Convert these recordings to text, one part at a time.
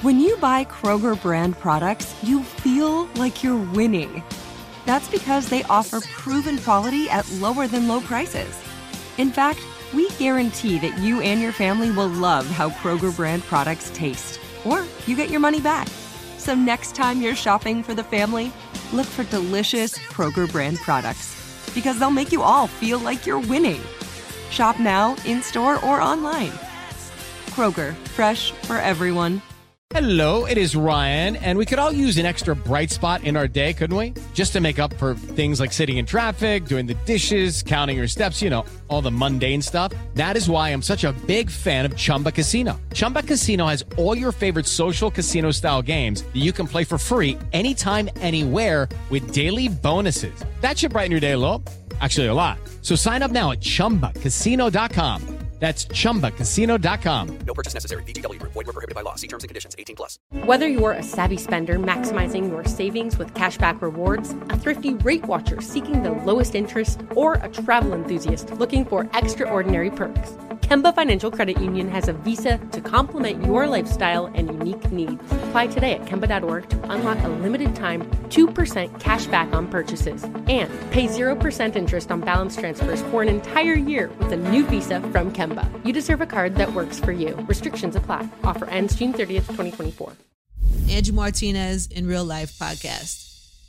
When you buy Kroger brand products, you feel like you're winning. That's because they offer proven quality at lower than low prices. In fact, we guarantee that you and your family will love how Kroger brand products taste, or you get your money back. So next time you're shopping for the family, look for delicious Kroger brand products, because they'll make you all feel like you're winning. Shop now, in-store, or online. Kroger, fresh for everyone. Hello, it is Ryan, and we could all use an extra bright spot in our day, couldn't we? Just to make up for things like sitting in traffic, doing the dishes, counting your steps, all the mundane stuff. That is why I'm such a big fan of Chumba Casino. Chumba Casino has all your favorite social casino-style games that you can play for free anytime, anywhere with daily bonuses. That should brighten your day a little. Actually, a lot. So sign up now at ChumbaCasino.com. That's ChumbaCasino.com. No purchase necessary. VGW Group. Void where prohibited by law. See terms and conditions. 18+. Whether you're a savvy spender maximizing your savings with cashback rewards, a thrifty rate watcher seeking the lowest interest, or a travel enthusiast looking for extraordinary perks, Kemba Financial Credit Union has a visa to complement your lifestyle and unique needs. Apply today at Kemba.org to unlock a limited time 2% cash back on purchases and pay 0% interest on balance transfers for an entire year with a new visa from Kemba. You deserve a card that works for you. Restrictions apply. Offer ends June 30th, 2024. Andrew Martinez in Real Life podcast.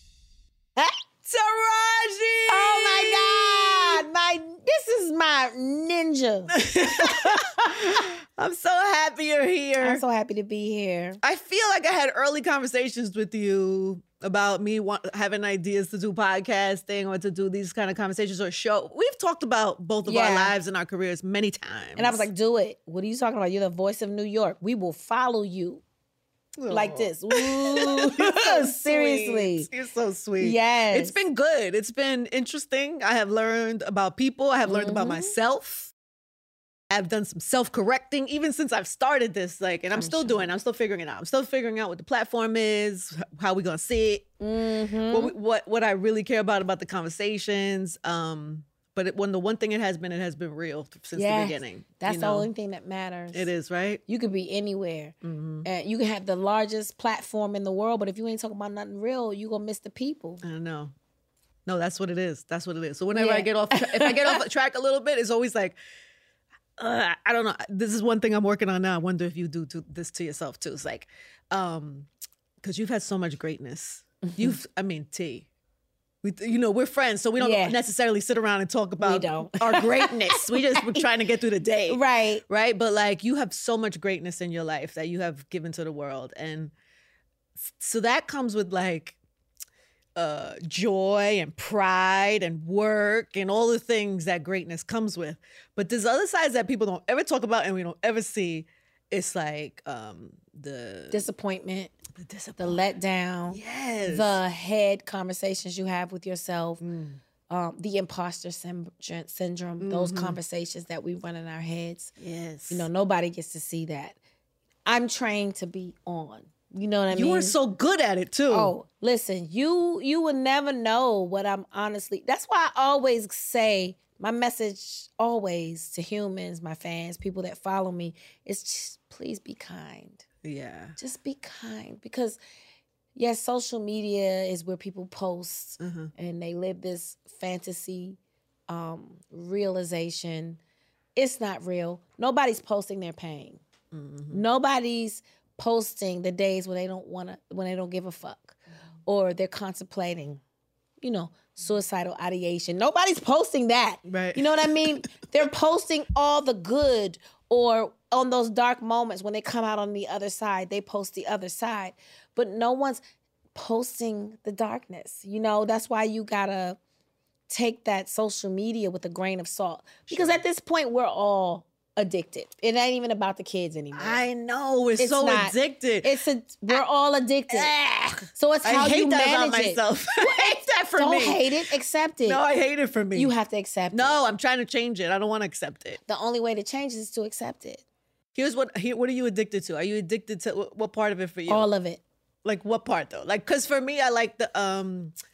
Taraji! Oh my God! This is my ninja. I'm so happy you're here. I'm so happy to be here. I feel like I had early conversations with you about me having ideas to do podcasting or to do these kind of conversations or show. We've talked about both of our lives and our careers many times. And I was like, do it. What are you talking about? You're the voice of New York. We will follow you. Like this. Ooh. So seriously. Sweet. You're so sweet. Yes. It's been good. It's been interesting. I have learned about people. I have learned about myself. I've done some self-correcting even since I've started this. And I'm still doing it. I'm still figuring it out. I'm still figuring out what the platform is, how we're going to see it, what I really care about the conversations. But the one thing it has been real since the beginning. That's the only thing that matters. It is, right? You could be anywhere. You can have the largest platform in the world, but if you ain't talking about nothing real, you're going to miss the people. I know. No, that's what it is. That's what it is. So whenever I get off, if I get off track a little bit, it's always like, I don't know. This is one thing I'm working on now. I wonder if you do this to yourself too. It's like, because you've had so much greatness. T. We're friends, so we don't necessarily sit around and talk about our greatness. We're trying to get through the day. Right. Right? But you have so much greatness in your life that you have given to the world. And so that comes with joy and pride and work and all the things that greatness comes with. But there's other sides that people don't ever talk about and we don't ever see. It's the disappointment, the letdown, the head conversations you have with yourself, the imposter syndrome, those conversations that we run in our heads. Yes. Nobody gets to see that. I'm trained to be on. You know what I mean? You are so good at it too. Oh, listen, you will never know what I'm honestly. That's why I always say my message always to humans, my fans, people that follow me, is just please be kind. Yeah. Just be kind. Because, yes, social media is where people post and they live this fantasy realization. It's not real. Nobody's posting their pain. Nobody's posting the days when they don't give a fuck. Or they're contemplating, suicidal ideation. Nobody's posting that. Right. You know what I mean? They're posting all the good, or on those dark moments when they come out on the other side, they post the other side. But no one's posting the darkness. That's why you gotta take that social media with a grain of salt. Because at this point, we're all addicted. It ain't even about the kids anymore. I know. It's so not. addicted. We're all addicted. So it's how you manage it. Myself. I hate that for me. Don't hate it. Accept it. No, I hate it for me. You have to accept it. No, I'm trying to change it. I don't want to accept it. The only way to change it is to accept it. What are you addicted to? Are you addicted to what part of it for you? All of it. Like what part though? Because for me, I like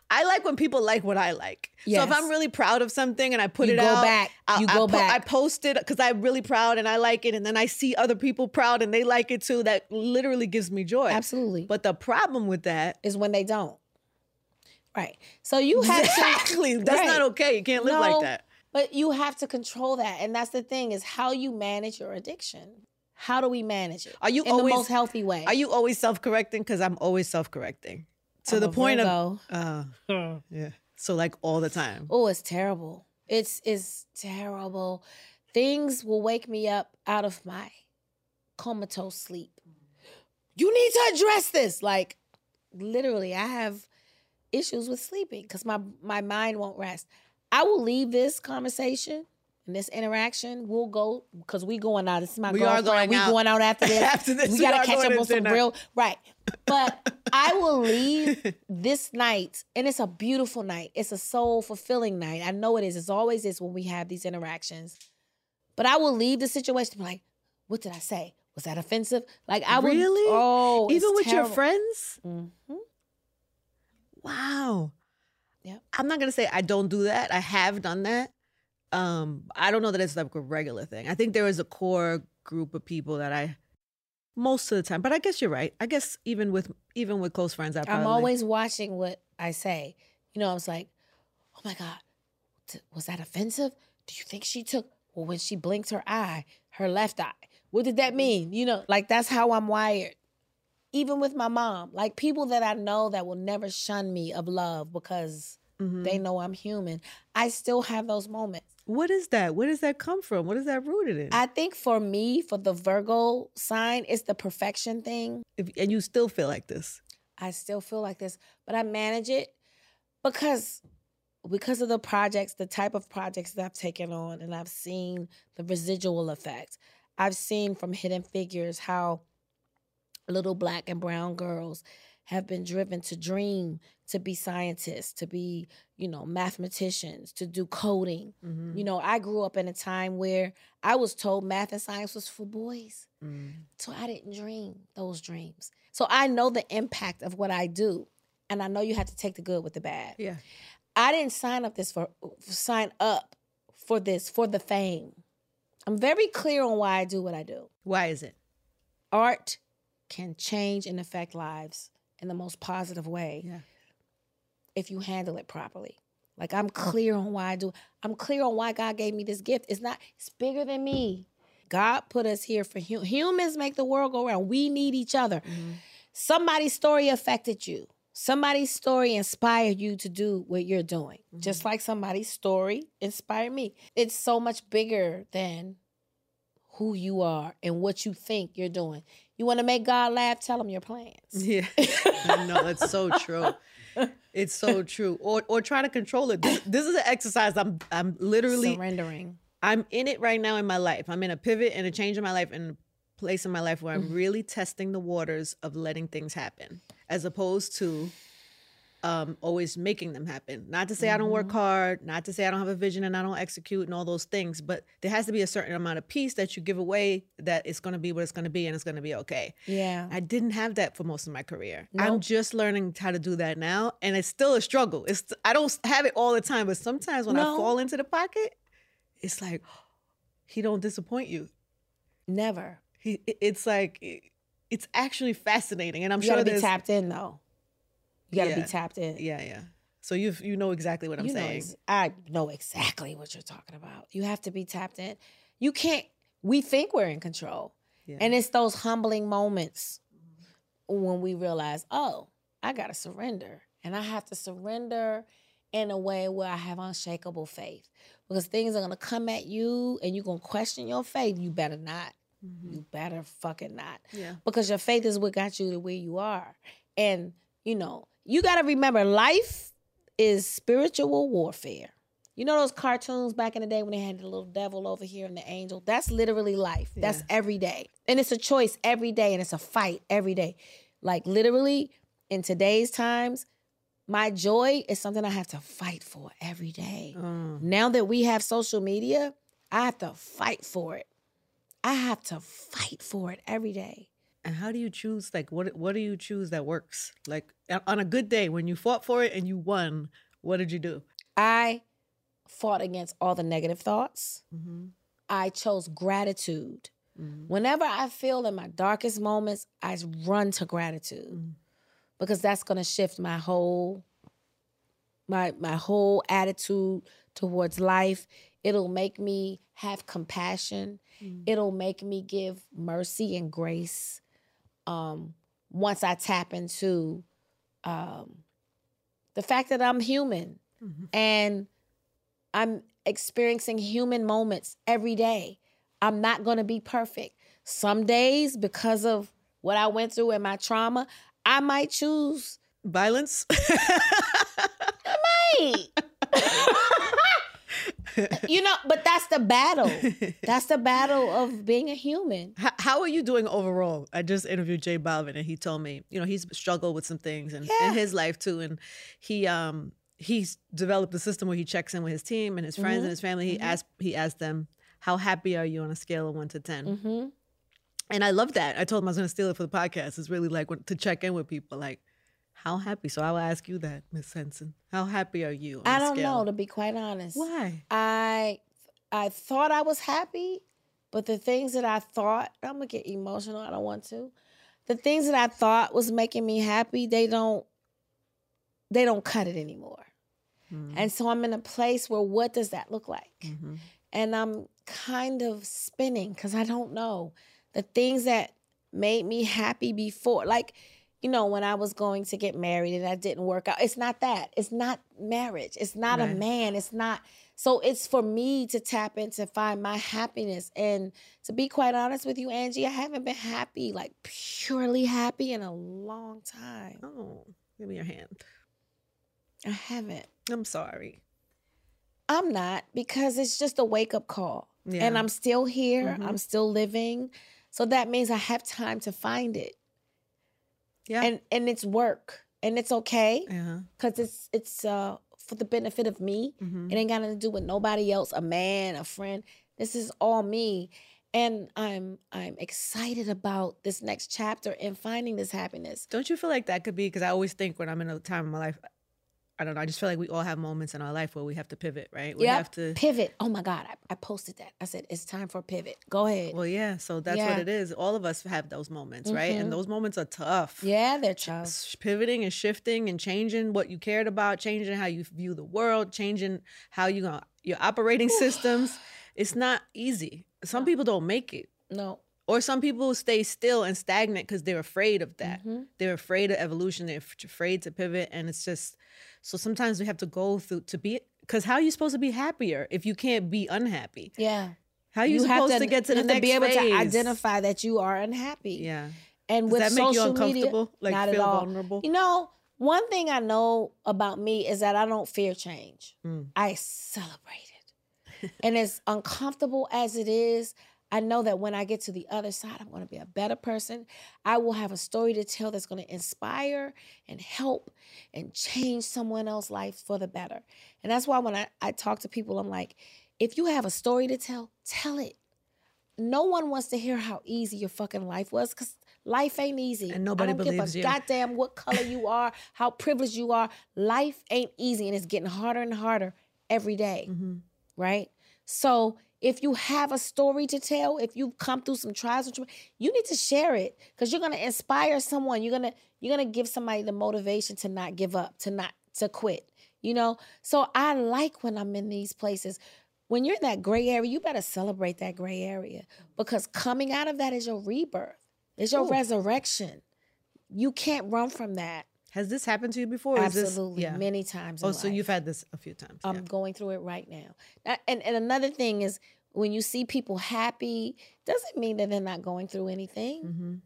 I like when people like what I like. Yes. So if I'm really proud of something and I put You it go out, back. I back. post it because I'm really proud and I like it, and then I see other people proud and they like it too. That literally gives me joy. Absolutely. But the problem with that is when they don't. Right. So you have exactly. to. That's right. not okay. You can't live like that. But you have to control that, and that's the thing: is how you manage your addiction. How do we manage it? Are you in always, the most healthy way? Are you always self-correcting? Because I'm always self-correcting to I'm the a point Virgo. of yeah. So like all the time. Oh, it's terrible. It's terrible. Things will wake me up out of my comatose sleep. You need to address this. Like, literally, I have issues with sleeping because my mind won't rest. I will leave this conversation and this interaction. We'll go because we going out. This is my girlfriend. Going out. Going out after this. After this, we we gotta are catch going up on to some dinner. real right. But I will leave this night, and it's a beautiful night. It's a soul fulfilling night. I know it is. It's always is when we have these interactions. But I will leave the situation and be like, what did I say? Was that offensive? Like I would. Really? Oh, even it's with terrible. your friends? Mm-hmm. Wow. Yeah. I'm not gonna say I don't do that. I have done that. I don't know that it's like a regular thing. I think there is a core group of people that I most of the time, but I guess you're right. I guess even with close friends, I'm always watching what I say. You know, I was like, oh my God, was that offensive? Do you think she took, well, when she blinked her eye, her left eye, what did that mean? You know, like that's how I'm wired. Even with my mom, like people that I know that will never shun me of love because they know I'm human. I still have those moments. What is that? Where does that come from? What is that rooted in? I think for me, for the Virgo sign, it's the perfection thing. And you still feel like this? I still feel like this, but I manage it because of the projects, the type of projects that I've taken on, and I've seen the residual effect. I've seen from Hidden Figures how little Black and brown girls have been driven to dream, to be scientists, to be, mathematicians, to do coding. Mm-hmm. I grew up in a time where I was told math and science was for boys. So I didn't dream those dreams. So I know the impact of what I do. And I know you have to take the good with the bad. Yeah. I didn't sign up for this for the fame. I'm very clear on why I do what I do. Why is it? Art can change and affect lives in the most positive way if you handle it properly. Like I'm clear on why I do. I'm clear on why God gave me this gift. It's bigger than me. God put us here for humans make the world go round. We need each other. Mm-hmm. Somebody's story affected you. Somebody's story inspired you to do what you're doing. Mm-hmm. Just like somebody's story inspired me. It's so much bigger than who you are and what you think you're doing. You want to make God laugh? Tell him your plans. Yeah, I know. It's so true. It's so true. Or try to control it. This is an exercise. I'm literally surrendering. I'm in it right now in my life. I'm in a pivot and a change in my life and a place in my life where I'm really testing the waters of letting things happen, as opposed to always making them happen. Not to say I don't work hard, not to say I don't have a vision and I don't execute and all those things, but there has to be a certain amount of peace that you give away that it's going to be what it's going to be and it's going to be okay. Yeah. I didn't have that for most of my career. Nope. I'm just learning how to do that now, and it's still a struggle. I don't have it all the time, but sometimes when I fall into the pocket, it's like, he don't disappoint you. Never. It's like, it's actually fascinating, and I'm you sure gotta be tapped in though. You gotta be tapped in. Yeah. So you know exactly what I'm saying. I know exactly what you're talking about. You have to be tapped in. You can't. We think we're in control, and it's those humbling moments when we realize, oh, I gotta surrender, and I have to surrender in a way where I have unshakable faith, because things are gonna come at you, and you're gonna question your faith. You better not. You better fucking not. Yeah. Because your faith is what got you to where you are. And, you got to remember, life is spiritual warfare. You know those cartoons back in the day when they had the little devil over here and the angel? That's literally life. Yeah. That's every day. And it's a choice every day, and it's a fight every day. Like literally, in today's times, my joy is something I have to fight for every day. Now that we have social media, I have to fight for it. I have to fight for it every day. And how do you choose, like, what do you choose that works? Like, on a good day, when you fought for it and you won, what did you do? I fought against all the negative thoughts. I chose gratitude. Whenever I feel in my darkest moments, I run to gratitude because that's going to shift my whole attitude towards life. It'll make me have compassion. It'll make me give mercy and grace. Once I tap into the fact that I'm human and I'm experiencing human moments every day. I'm not going to be perfect. Some days, because of what I went through and my trauma, I might choose violence. I might. But that's the battle. That's the battle of being a human. How are you doing overall? I just interviewed J Balvin and he told me, he's struggled with some things in his life too. And he's developed a system where he checks in with his team and his friends and his family. He asked them, how happy are you on a scale of 1 to 10? And I love that. I told him I was going to steal it for the podcast. It's really like to check in with people, like, how happy? So I will ask you that, Miss Henson. How happy are you on I a don't scale? know, to be quite honest. Why? I thought I was happy, but the things that I thought, I'm going to get emotional, I don't want to. The things that I thought was making me happy, they don't cut it anymore. And so I'm in a place where, what does that look like? And I'm kind of spinning because I don't know. The things that made me happy before, like, when I was going to get married and that didn't work out, it's not that. It's not marriage. It's not a man. It's not. So it's for me to tap in to find my happiness. And to be quite honest with you, Angie, I haven't been happy, like purely happy in a long time. Oh, give me your hand. I haven't. I'm sorry. I'm not, because it's just a wake-up call. Yeah. And I'm still here. I'm still living. So that means I have time to find it. Yeah. And it's work. And it's okay. Because it's for the benefit of me. It ain't got nothing to do with nobody else, a man, a friend. This is all me. And I'm excited about this next chapter and finding this happiness. Don't you feel like that could be, because I always think when I'm in a time in my life, I don't know, I just feel like we all have moments in our life where we have to pivot, right? We have to pivot. Oh my God, I posted that. I said, it's time for a pivot. Go ahead. Well, yeah, so that's what it is. All of us have those moments, right? And those moments are tough. Yeah, they're tough. Pivoting and shifting and changing what you cared about, changing how you view the world, changing how your operating systems. It's not easy. Some people don't make it. No. Or some people stay still and stagnant because they're afraid of that. They're afraid of evolution. They're afraid to pivot. And it's just, so sometimes we have to go through to be, because how are you supposed to be happier if you can't be unhappy? Yeah. How are you supposed to get to the next phase? You have to be able to identify that you are unhappy. Yeah. And Does with that make you social uncomfortable? media, Like not feel at all. vulnerable? One thing I know about me is that I don't fear change. I celebrate it. And as uncomfortable as it is, I know that when I get to the other side, I'm going to be a better person. I will have a story to tell that's going to inspire and help and change someone else's life for the better. And that's why when I talk to people, I'm like, if you have a story to tell, tell it. No one wants to hear how easy your fucking life was, because life ain't easy. And nobody believes you. I don't give a goddamn what color you are, how privileged you are. Life ain't easy, and it's getting harder and harder every day, right? So if you have a story to tell, if you've come through some trials, you need to share it, because you're going to inspire someone. You're gonna give somebody the motivation to not give up, to quit. So I like when I'm in these places. When you're in that gray area, you better celebrate that gray area, because coming out of that is your rebirth. It's your resurrection. You can't run from that. Has this happened to you before? Absolutely, many times. Oh, so you've had this a few times. I'm going through it right now. And another thing is, when you see people happy, doesn't mean that they're not going through anything.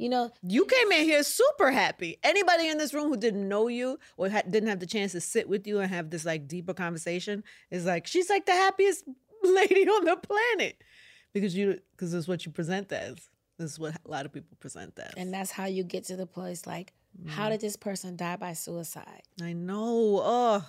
You came in here super happy. Anybody in this room who didn't know you or didn't have the chance to sit with you and have this like deeper conversation is like, she's like the happiest lady on the planet, because it's what you present as. This is what a lot of people present as. And that's how you get to the place like, how did this person die by suicide? I know. Oh,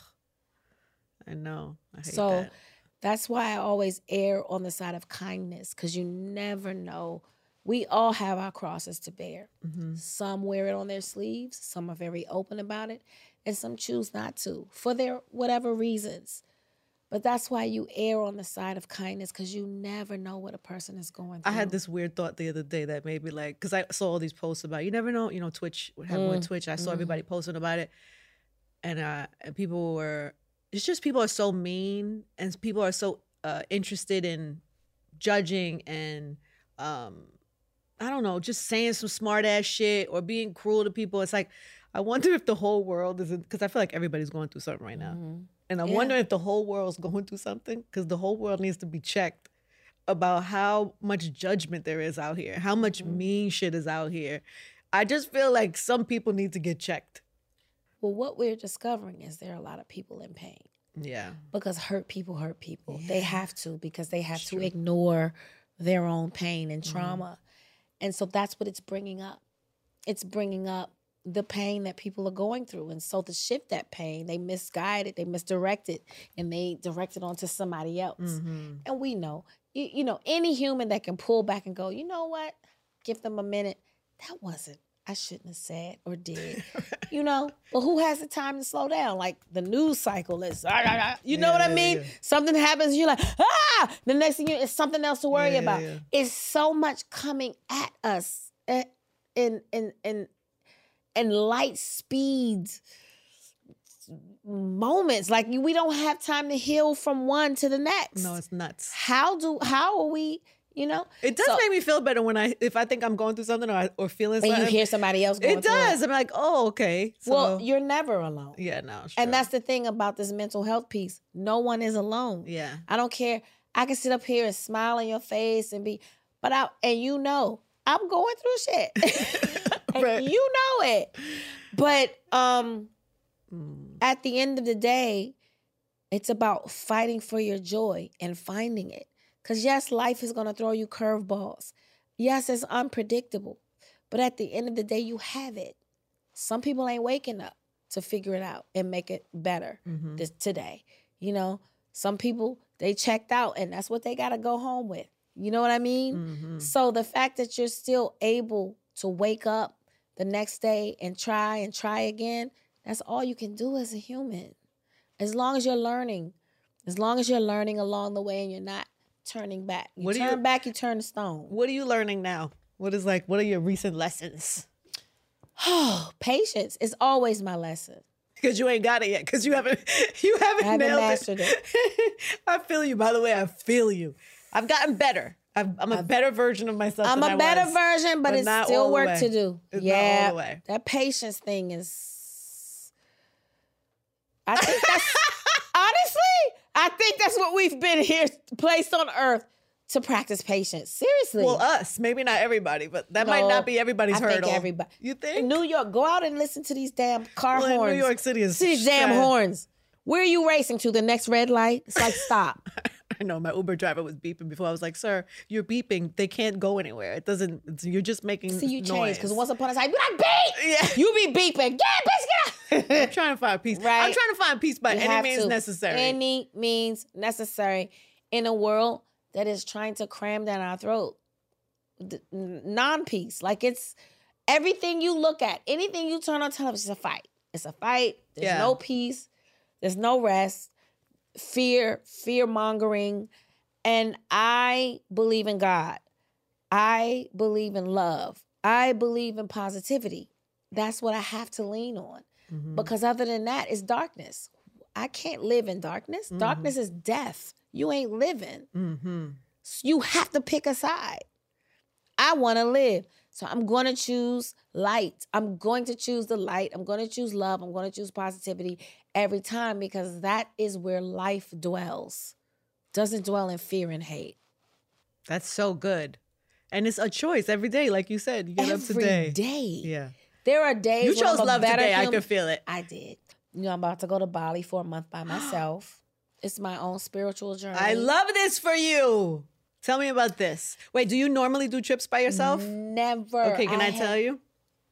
I know. I hate that. That's why I always err on the side of kindness, because you never know We all have our crosses to bear. Some wear it on their sleeves. Some are very open about it. And some choose not to for their whatever reasons. But that's why you err on the side of kindness, because you never know what a person is going through. I had this weird thought the other day that maybe like, because I saw all these posts about, you never know, Twitch, what happened with Twitch. I saw everybody posting about it. And people were, it's just people are so mean and people are so interested in judging and, I don't know, just saying some smart ass shit or being cruel to people. It's like, I wonder if the whole world isn't, because I feel like everybody's going through something right now. And I'm wondering if the whole world's going through something, because the whole world needs to be checked about how much judgment there is out here, how much mean shit is out here. I just feel like some people need to get checked. Well, what we're discovering is there are a lot of people in pain. Yeah. Because hurt people hurt people. They have to, because they have to ignore their own pain and trauma. And so that's what it's bringing up. It's bringing up the pain that people are going through. And so to shift that pain, they misguided, they misdirected, and they directed onto somebody else. And we know, you know, any human that can pull back and go, you know what? Give them a minute. That wasn't, I shouldn't have said or did, you know? But who has the time to slow down? Like the news cycle is, you know what I mean? Something happens, you're like, ah! The next thing it's something else to worry about. It's so much coming at us in light speeds moments. Like we don't have time to heal from one to the next. No, it's nuts. How are we, you know? It does make me feel better when if I think I'm going through something or feeling something. And you hear somebody else going through it. It does. I'm like, oh, okay. So, well, you're never alone. Yeah, no, sure. And that's the thing about this mental health piece. No one is alone. Yeah. I don't care. I can sit up here and smile in your face and and you know, I'm going through shit. And you know it. But at the end of the day, it's about fighting for your joy and finding it. Because yes, life is going to throw you curveballs. Yes, it's unpredictable. But at the end of the day, you have it. Some people ain't waking up to figure it out and make it better today. You know, some people, they checked out and that's what they got to go home with. You know what I mean? So the fact that you're still able to wake up the next day and try again, that's all you can do as a human. As long as you're learning along the way and you're not turning back. You turn back, you turn to stone. What are you learning now? What are your recent lessons? Oh, patience is always my lesson. Because you ain't got it yet. Because you haven't nailed mastered it. I feel you. By the way, I feel you. I've gotten better. I'm a better version of myself. I'm a better version, but it's still work to do. It's not all the way. That patience thing is. I think that's honestly, I think that's what we've been here placed on earth to practice patience. Seriously. Well, us, maybe not everybody, but that might not be everybody's hurdle. I think everybody. You think? In New York, go out and listen to these damn car horns. New York City is. See these damn horns. Where are you racing to? The next red light? It's like, stop. I know my Uber driver was beeping before. I was like, sir, you're beeping. They can't go anywhere. It doesn't, you're just making noise. See, you changed, because once upon a time, you like beep! Yeah. You be beeping. Yeah, bitch, get out! I'm trying to find peace. Right. I'm trying to find peace by any means necessary. Any means necessary in a world that is trying to cram down our throat. Non-peace. Like it's everything you look at, anything you turn on television is a fight. It's a fight. There's no peace. There's no rest. Fear-mongering. And I believe in God. I believe in love. I believe in positivity. That's what I have to lean on. Because other than that, it's darkness. I can't live in darkness. Darkness is death. You ain't living. You have to pick a side. I want to live. So I'm going to choose light. I'm going to choose the light. I'm going to choose love. I'm going to choose positivity every time, because that is where life dwells. Doesn't dwell in fear and hate. That's so good. And it's a choice every day, like you said. You get up today. Every day. Yeah. There are days you chose love today. I can feel it. I did. You know, I'm about to go to Bali for a month by myself. It's my own spiritual journey. I love this for you. Tell me about this. Wait, do you normally do trips by yourself? Never. Okay, can I tell you?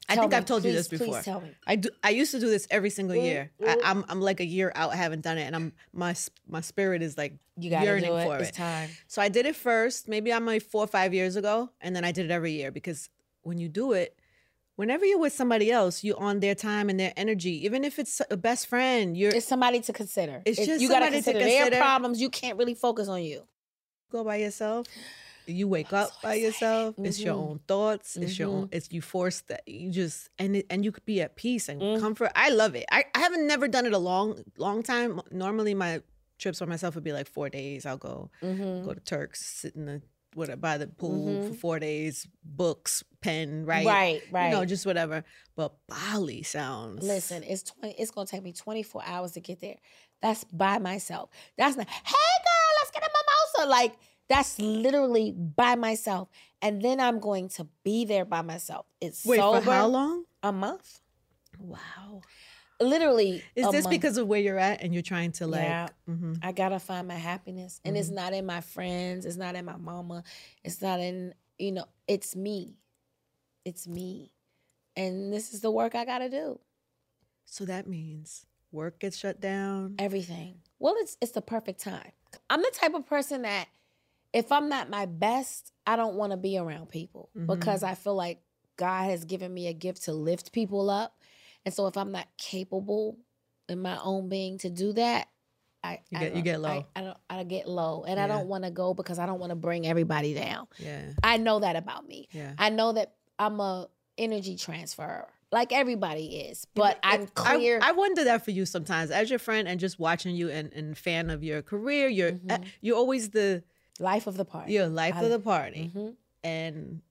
I think I've told you this before. Please tell me. I used to do this every single year. I'm like a year out. I haven't done it, and my spirit is like You gotta yearning do it. for It's it. time. So I did it first. Maybe I'm like 4 or 5 years ago, and then I did it every year because when you do it, whenever you're with somebody else, you're on their time and their energy. Even if it's a best friend, It's somebody to consider. It's just you gotta somebody to consider their consider. problems. You can't really focus on you. go by yourself. You wake up by yourself. It's your Mm-hmm. own thoughts. It's your own. It's you force that you just and you could be at peace and Mm. comfort. I love it. I haven't never done it a long time. Normally my trips by myself would be like 4 days. I'll go Mm-hmm. to Turks, sit in by the pool for 4 days, books, pen, write. Right. You know, just whatever. But Bali sounds. Listen, it's gonna take me 24 hours to get there. That's by myself. That's not, hey girl, let's get a mimosa. Like, that's literally by myself. And then I'm going to be there by myself. It's Wait, sober. for how long? A month. Wow. Literally. Is a this month. because of where you're at and you're trying to like? Yeah. Mhm. I gotta find my happiness. And it's not in my friends, it's not in my mama, it's not in, it's me. It's me. And this is the work I gotta do. So that means work gets shut down. Everything. Well, it's the perfect time. I'm the type of person that if I'm not my best, I don't want to be around people because I feel like God has given me a gift to lift people up. And so if I'm not capable in my own being to do that, You get low. I get low. And I don't want to go because I don't want to bring everybody down. Yeah. I know that about me. Yeah. I know that I'm a energy transferer, like everybody is. But I'm clear. I wonder that for you sometimes, as your friend and just watching you and fan of your career. You're always the life of the party. life of the party, and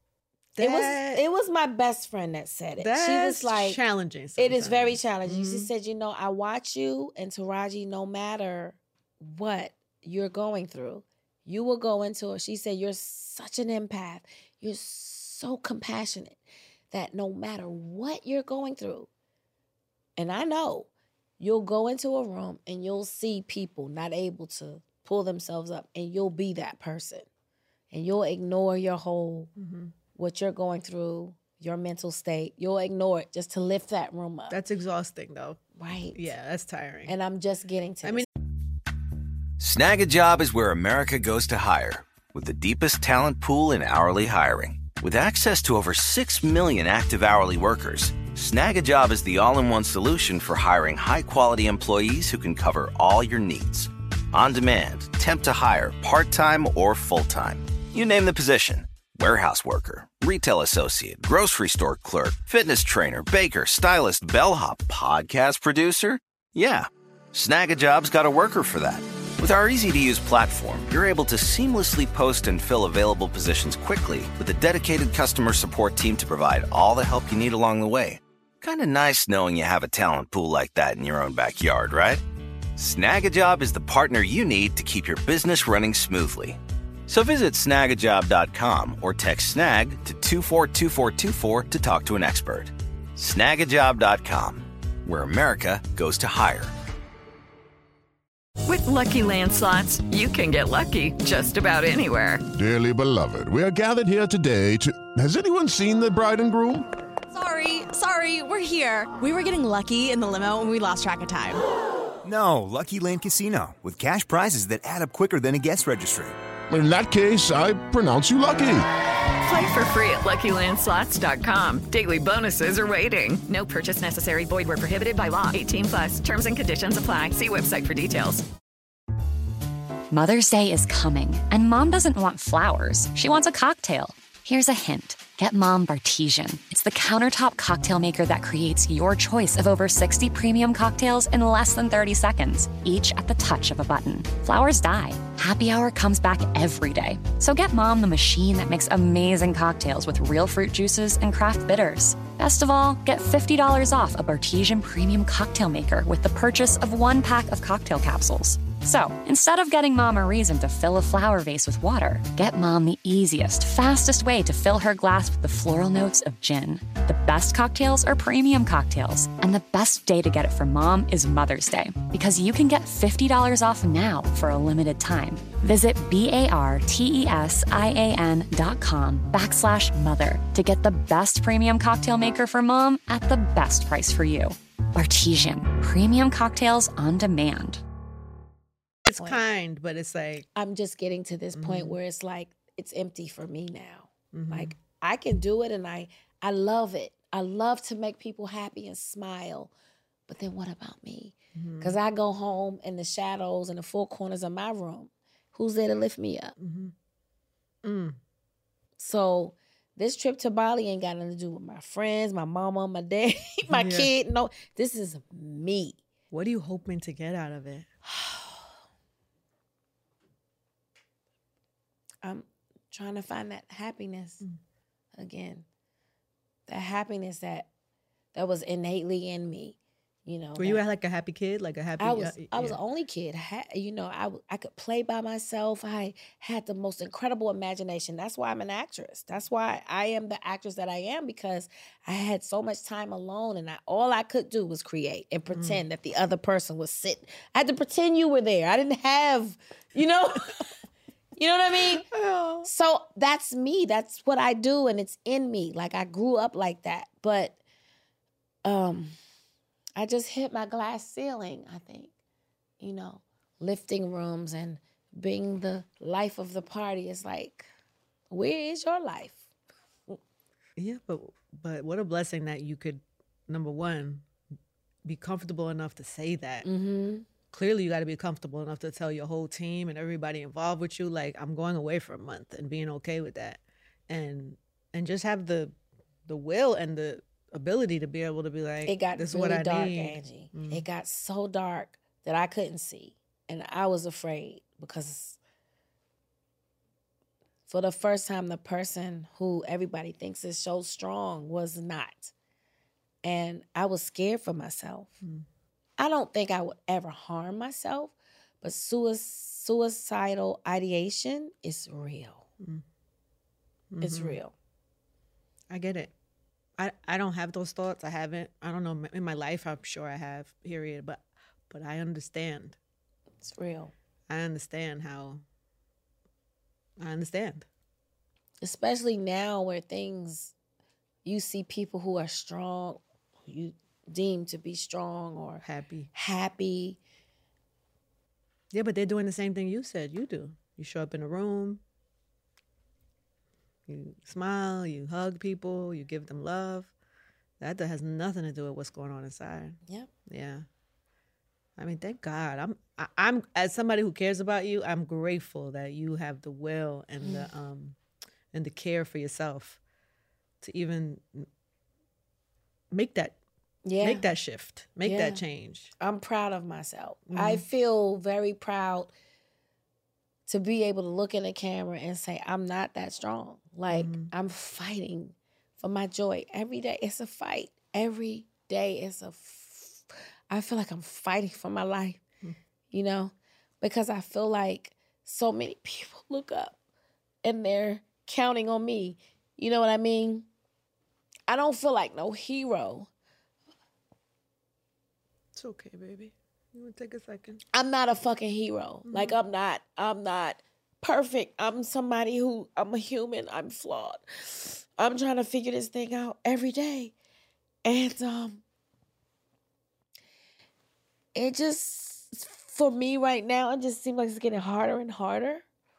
It was my best friend that said it. She was like, challenging. it is very sometimes. challenging. She said, I watch you and Taraji, no matter what you're going through, you will go into it. She said, you're such an empath. You're so compassionate that no matter what you're going through, and I know you'll go into a room and you'll see people not able to pull themselves up and you'll be that person. And you'll ignore your whole what you're going through, your mental state. You'll ignore it just to lift that room up. That's exhausting, though. Right. Yeah, that's tiring. And I'm just getting to Snag a Job is where America goes to hire, with the deepest talent pool in hourly hiring. With access to over 6 million active hourly workers, Snag a Job is the all-in-one solution for hiring high-quality employees who can cover all your needs. On demand, temp to hire, part-time or full-time. You name the position. Warehouse worker, retail associate, grocery store clerk, fitness trainer, baker, stylist, bellhop, podcast producer. Yeah, Snag a Job's got a worker for that. With our easy-to-use platform, you're able to seamlessly post and fill available positions quickly with a dedicated customer support team to provide all the help you need along the way. Kind of nice knowing you have a talent pool like that in your own backyard, right? Snag a Job is the partner you need to keep your business running smoothly. So visit snagajob.com or text snag to 242424 to talk to an expert. Snagajob.com, where America goes to hire. With Lucky Land Slots, you can get lucky just about anywhere. Dearly beloved, we are gathered here today to... Has anyone seen the bride and groom? Sorry, we're here. We were getting lucky in the limo and we lost track of time. No, Lucky Land Casino, with cash prizes that add up quicker than a guest registry. In that case, I pronounce you lucky. Play for free at LuckyLandSlots.com. Daily bonuses are waiting. No purchase necessary. Void where prohibited by law. 18+. Terms and conditions apply. See website for details. Mother's Day is coming, and Mom doesn't want flowers. She wants a cocktail. Here's a hint. Get Mom Bartesian. It's the countertop cocktail maker that creates your choice of over 60 premium cocktails in less than 30 seconds, each at the touch of a button. Flowers die. Happy Hour comes back every day. So get Mom the machine that makes amazing cocktails with real fruit juices and craft bitters. Best of all, get $50 off a Bartesian premium cocktail maker with the purchase of 1 pack of cocktail capsules. So, instead of getting Mom a reason to fill a flower vase with water, get Mom the easiest, fastest way to fill her glass with the floral notes of gin. The best cocktails are premium cocktails, and the best day to get it for Mom is Mother's Day, because you can get $50 off now for a limited time. Visit BARTESIAN.com/mother to get the best premium cocktail maker for Mom at the best price for you. Bartesian, premium cocktails on demand. It's kind, but it's like... I'm just getting to this point where it's like, it's empty for me now. Like, I can do it and I love it. I love to make people happy and smile. But then what about me? Because I go home in the shadows and the four corners of my room. Who's there to lift me up? So this trip to Bali ain't got nothing to do with my friends, my mama, my dad, my kid. No, this is me. What are you hoping to get out of it? I'm trying to find that happiness again. That happiness that was innately in me, you know. Were you like a happy kid? Like a happy... I was the only kid. You know, I could play by myself. I had the most incredible imagination. That's why I'm an actress. That's why I am the actress that I am, because I had so much time alone and all I could do was create and pretend that the other person was sitting. I had to pretend you were there. I didn't have, you know... You know what I mean? So that's me. That's what I do, and it's in me. Like, I grew up like that. But I just hit my glass ceiling, I think. You know, lifting rooms and being the life of the party is like, where is your life? Yeah, but what a blessing that you could, number one, be comfortable enough to say that. Clearly, you got to be comfortable enough to tell your whole team and everybody involved with you, like, I'm going away for a month, and being okay with that, and just have the will and the ability to be able to be like, it got this really is what I dark, need. Angie. It got so dark that I couldn't see, and I was afraid, because for the first time, the person who everybody thinks is so strong was not, and I was scared for myself. I don't think I would ever harm myself, but suicidal ideation is real. It's real. I get it. I don't have those thoughts. I haven't. I don't know. In my life, I'm sure I have, period. But I understand. It's real. I understand how. I understand. Especially now where you see people who are strong, you deemed to be strong or happy. Yeah, but they're doing the same thing you said you do. You show up in a room, you smile, you hug people, you give them love. That has nothing to do with what's going on inside. Yep. Yeah. I mean, thank God. I'm as somebody who cares about you, I'm grateful that you have the will and the care for yourself to even make that shift, make that change. I'm proud of myself. I feel very proud to be able to look in the camera and say, I'm not that strong. Like, I'm fighting for my joy. Every day it's a fight. Every day is I feel like I'm fighting for my life, you know, because I feel like so many people look up and they're counting on me. You know what I mean? I don't feel like no hero. It's okay, baby. You want to take a second? I'm not a fucking hero. Like, I'm not perfect. I'm somebody I'm a human. I'm flawed. I'm trying to figure this thing out every day. And it just, for me right now, it just seems like it's getting harder and harder.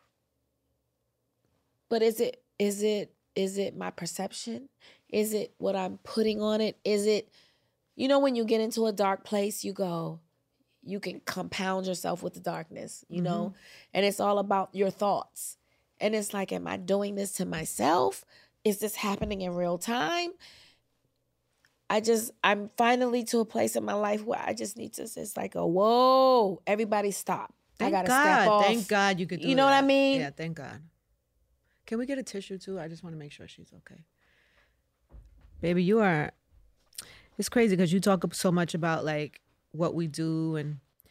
But is it my perception? Is it what I'm putting on it? Is it, you know, when you get into a dark place, you can compound yourself with the darkness, you know? And it's all about your thoughts. And it's like, am I doing this to myself? Is this happening in real time? I'm finally to a place in my life where I just need to, it's like, whoa, everybody stop. I gotta step off. Thank God you could do that. You know what I mean? Yeah, thank God. Can we get a tissue too? I just want to make sure she's okay. Baby, it's crazy because you talk so much about like what we do and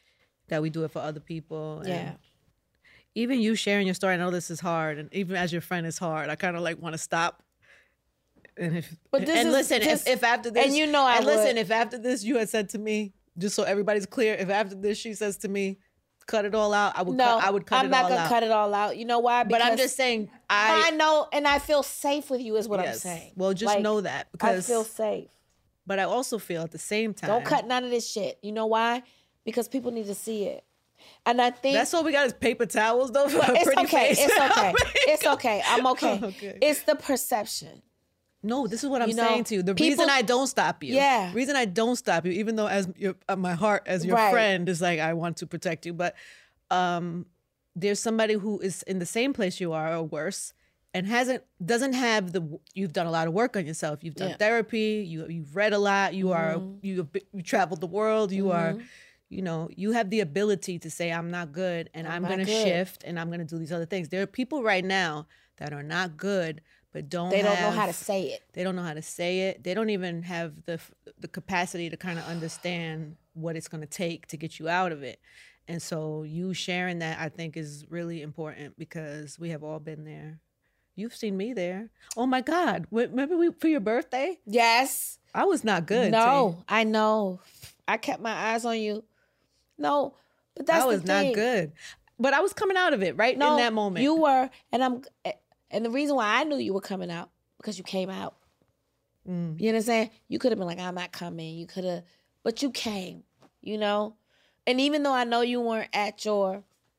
that we do it for other people. Yeah. And even you sharing your story, I know this is hard, and even as your friend, it's hard. I kind of like want to stop. And if after this, and you know I listen, if after this you had said to me, just so everybody's clear, if after this she says to me, cut it all out, I would cut it all out. I'm not gonna cut it all out. You know why? But I'm just saying, I know, and I feel safe with you is what I'm Yes. saying. Well, just know that, because I feel safe. But I also feel at the same time, Don't cut none of this shit. You know why? Because people need to see it. And I think that's all we got is paper towels, though. For a it's pretty okay. face. It's okay. It's okay. I'm okay. Okay. It's the perception. No, this is what I'm saying to you. The reason I don't stop you. Yeah. The reason I don't stop you, even though as my heart as your friend is like, I want to protect you. But there's somebody who is in the same place you are or worse and doesn't have you've done a lot of work on yourself. You've done therapy. You've read a lot. You traveled the world. You are, you have the ability to say, I'm not good and I'm going to shift and I'm going to do these other things. There are people right now that are not good, but don't know how to say it. They don't know how to say it. They don't even have the capacity to kind of understand what it's going to take to get you out of it. And so you sharing that, I think, is really important because we have all been there. You've seen me there. Oh my God. Remember for your birthday? Yes. I was not good. No, I know. I kept my eyes on you. No, but that's the thing. I was not good. But I was coming out of it in that moment. You were, and the reason why I knew you were coming out, because you came out. You know what I'm saying? You could have been like, I'm not coming. You could have, but you came, And even though I know you weren't at your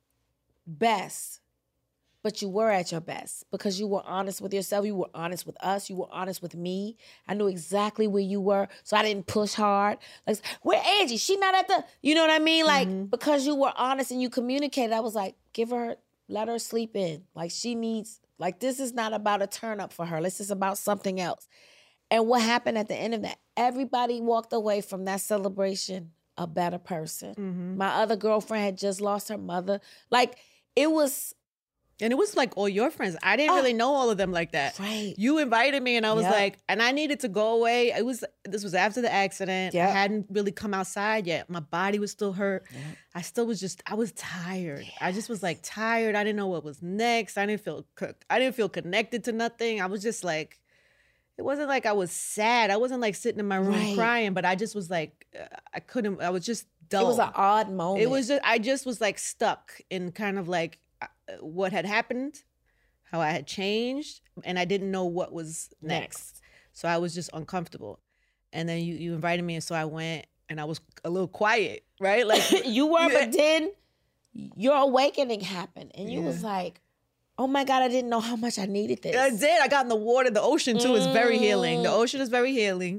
best, but you were at your best because you were honest with yourself. You were honest with us. You were honest with me. I knew exactly where you were, so I didn't push hard. Like, where Angie? She not at the, you know what I mean? Like, because you were honest and you communicated, I was like, let her sleep in. Like, she needs, like, this is not about a turn up for her. This is about something else. And what happened at the end of that? Everybody walked away from that celebration a better person. My other girlfriend had just lost her mother. Like, it was... And it was like all your friends. I didn't really know all of them like that. Right. You invited me and I was like, and I needed to go away. This was after the accident. I hadn't really come outside yet. My body was still hurt. I still was I was tired. I just was like tired. I didn't know what was next. I didn't feel connected to nothing. I was just like, it wasn't like I was sad. I wasn't like sitting in my room crying, but I just was like, I was just dull. It was an odd moment. It was I just was like stuck in kind of like, what had happened, how I had changed, and I didn't know what was next. So I was just uncomfortable. And then you invited me, and so I went, and I was a little quiet, right? Like you were, but then your awakening happened, and you was like, oh my God, I didn't know how much I needed this. I did. I got in the water. The ocean, too, is very healing. The ocean is very healing.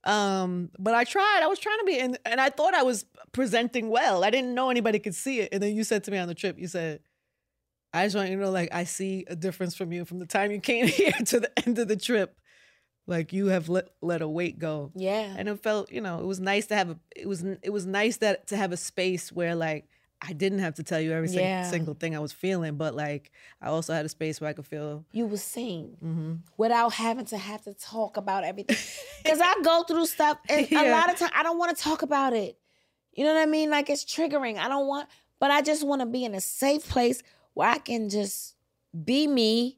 But I tried. I was trying to be, and I thought I was presenting well. I didn't know anybody could see it. And then you said to me on the trip, you said, I just want you to know, like, I see a difference from you from the time you came here to the end of the trip. Like, you have let a weight go. Yeah. And it felt, it was nice to have it was nice to have a space where, like, I didn't have to tell you every single thing I was feeling, but, like, I also had a space where I could feel you were seen without having to talk about everything. Because I go through stuff, and a lot of times I don't want to talk about it. You know what I mean? Like, it's triggering. But I just want to be in a safe place where I can just be me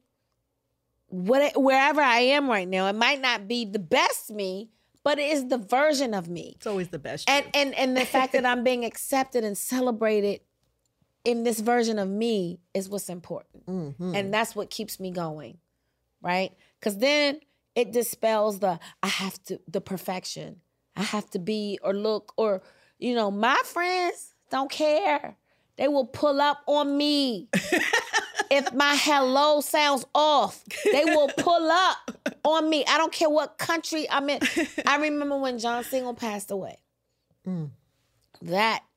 wherever I am right now. It might not be the best me, but it is the version of me. It's always the best. And the fact that I'm being accepted and celebrated in this version of me is what's important. And that's what keeps me going, right? Because then it dispels the perfection. I have to be or look or, my friends don't care. They will pull up on me. If my hello sounds off, they will pull up on me. I don't care what country I'm in. I remember when John Single passed away. That,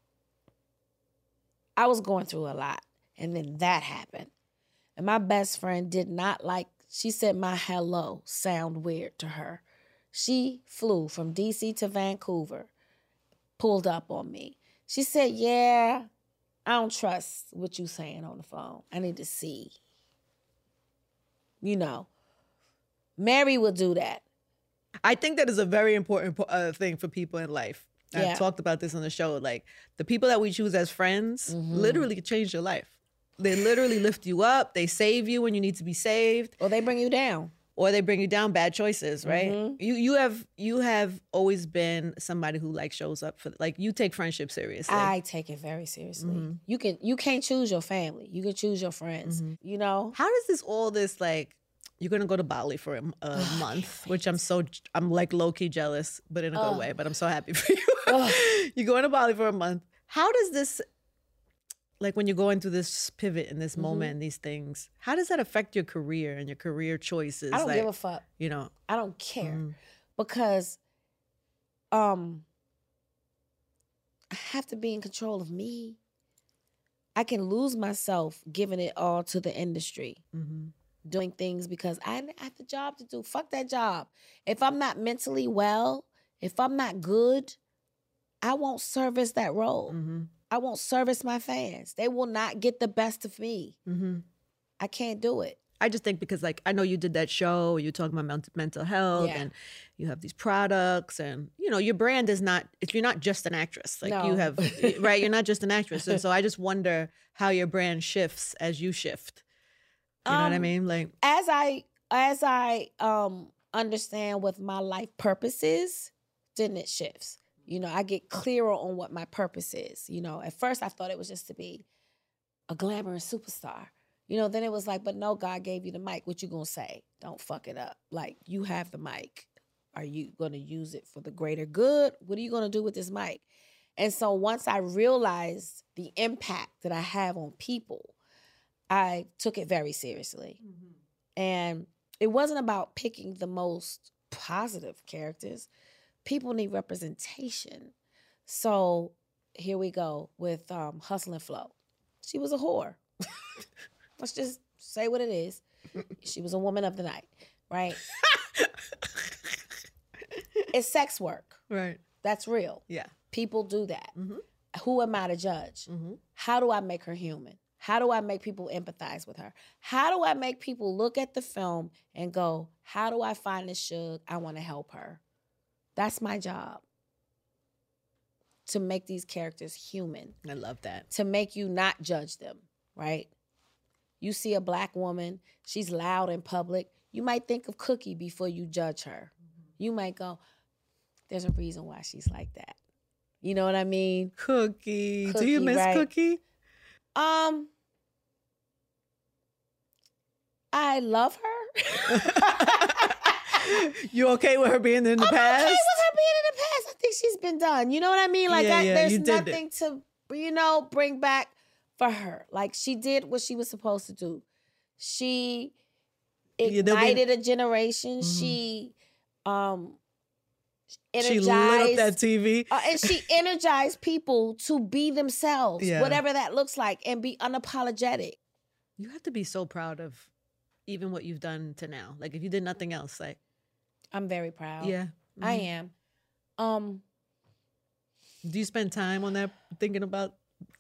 I was going through a lot. And then that happened. And my best friend did not like, she said my hello sound weird to her. She flew from DC to Vancouver, pulled up on me. She said, yeah, I don't trust what you saying on the phone. I need to see. Mary will do that. I think that is a very important thing for people in life. I've talked about this on the show. Like the people that we choose as friends literally change your life. They literally lift you up. They save you when you need to be saved. Or they bring you down. Or they bring you down. Bad choices, right? You have always been somebody who like shows up for, like, you take friendship seriously. I take it very seriously. You can't choose your family. You can choose your friends. You know? How does this like, you're gonna go to Bali for a month, which I'm like low key jealous, but in a good way. But I'm so happy for you. You're going to Bali for a month. How does this, like when you're going through this pivot in this moment and these things, how does that affect your career and your career choices? I don't give a fuck. You know, I don't care because I have to be in control of me. I can lose myself giving it all to the industry. Doing things because I have the job to do. Fuck that job. If I'm not mentally well, if I'm not good, I won't service that role. I won't service my fans. They will not get the best of me. I can't do it. I just think because, like, I know you did that show, you talking about mental health and you have these products and, you know, your brand is not, you're not just an actress. Like you have, right? You're not just an actress. And so I just wonder how your brand shifts as you shift. You know what I mean? Like as I understand what my life purpose is, then it shifts. You know, I get clearer on what my purpose is. You know, at first I thought it was just to be a glamorous superstar. You know, then it was like, but no, God gave you the mic. What you gonna say? Don't fuck it up. Like, you have the mic. Are you gonna use it for the greater good? What are you gonna do with this mic? And so once I realized the impact that I have on people, I took it very seriously. And it wasn't about picking the most positive characters. People need representation. So here we go with Hustle and Flow. She was a whore. Let's just say what it is. She was a woman of the night, right? It's sex work. Right. That's real. Yeah. People do that. Who am I to judge? How do I make her human? How do I make people empathize with her? How do I make people look at the film and go, how do I find this Suge? I want to help her. That's my job. To make these characters human. I love that. To make you not judge them, right? You see a Black woman, she's loud in public. You might think of Cookie before you judge her. You might go, there's a reason why she's like that. You know what I mean? Cookie. Do you miss right? Cookie? I love her. You okay with her being in the past? I'm okay with her being in the past. I think she's been done. You know what I mean? Like, there's nothing to, bring back for her. Like, she did what she was supposed to do. She ignited a generation. She energized. She lit up that TV. And she energized people to be themselves, whatever that looks like, and be unapologetic. You have to be so proud of even what you've done to now. Like, if you did nothing else, like. I'm very proud. Yeah. I am. Do you spend time on that, thinking about,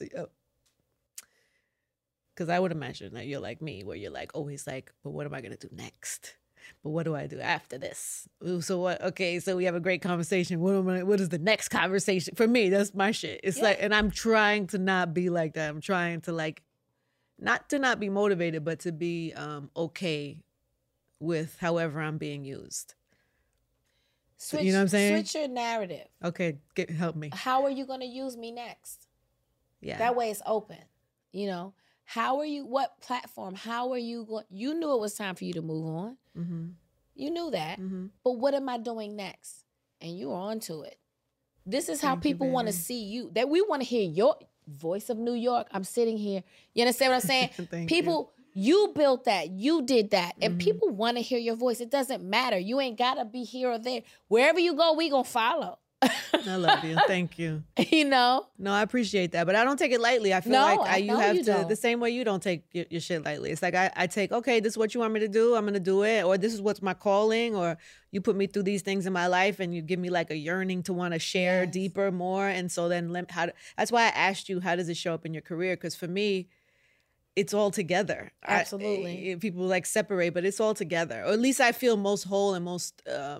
because I would imagine that you're like me, where you're like always like, but what am I going to do next? But what do I do after this? Ooh, so what? Okay, so we have a great conversation. What is the next conversation? For me, that's my shit. It's like, and I'm trying to not be like that. I'm trying to like, not be motivated, but to be okay with however I'm being used. Switch, you know what I'm saying? Switch your narrative. Okay, help me. How are you going to use me next? Yeah. That way it's open. You know, what platform, how are you going? You knew it was time for you to move on. You knew that. But what am I doing next? And you're on to it. This is how people want to see you. That we want to hear your voice of New York. I'm sitting here. You understand what I'm saying? People, you built that. You did that. And people want to hear your voice. It doesn't matter. You ain't got to be here or there. Wherever you go, we going to follow. I love you. Thank you. You know? No, I appreciate that. But I don't take it lightly. I feel you have to, the same way you don't take your shit lightly. It's like I take, okay, this is what you want me to do. I'm going to do it. Or this is what's my calling. Or you put me through these things in my life and you give me like a yearning to want to share deeper, more. And so then that's why I asked you, how does it show up in your career? Because for me, it's all together. Absolutely. People like separate, but it's all together. Or at least I feel most whole and most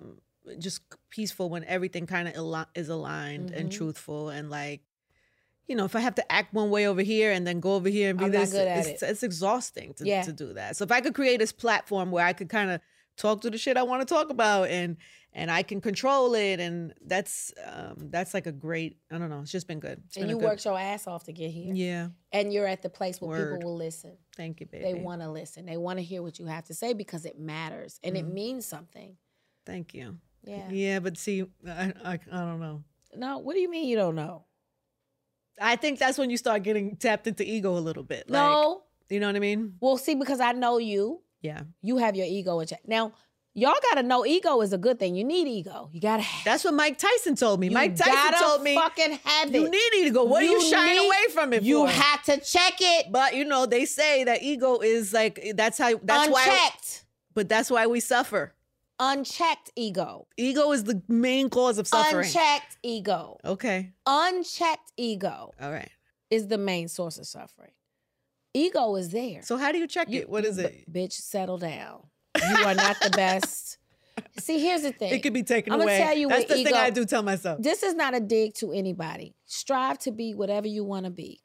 just peaceful when everything kind of is aligned and truthful. And like, if I have to act one way over here and then go over here and be it's exhausting to do that. So if I could create this platform where I could kind of talk to the shit I want to talk about and I can control it, and that's like a great, I don't know, it's just been good. And you worked your ass off to get here. Yeah. And you're at the place where people will listen. Thank you, baby. They want to listen. They want to hear what you have to say because it matters and it means something. Thank you. Yeah. Yeah, but see, I don't know. No, what do you mean you don't know? I think that's when you start getting tapped into ego a little bit. No. You know what I mean? Well, see, because I know you. Yeah. You have your ego in check. Now, y'all got to know ego is a good thing. You need ego. You got to have That's what Mike Tyson told me. Mike Tyson told me, fucking have it. You need ego. What are you shying away from it You for? had to check it. But, they say that ego is like, that's Unchecked. why. But that's why we suffer. Unchecked ego. Ego is the main cause of suffering. Unchecked ego. Okay. Unchecked ego. All right. Is the main source of suffering. Ego is there. So how do you check it? What is it? Bitch, settle down. You are not the best. See, here's the thing. It could be taken away. I'm going to tell you That's what the ego, thing I do tell myself. This is not a dig to anybody. Strive to be whatever you want to be.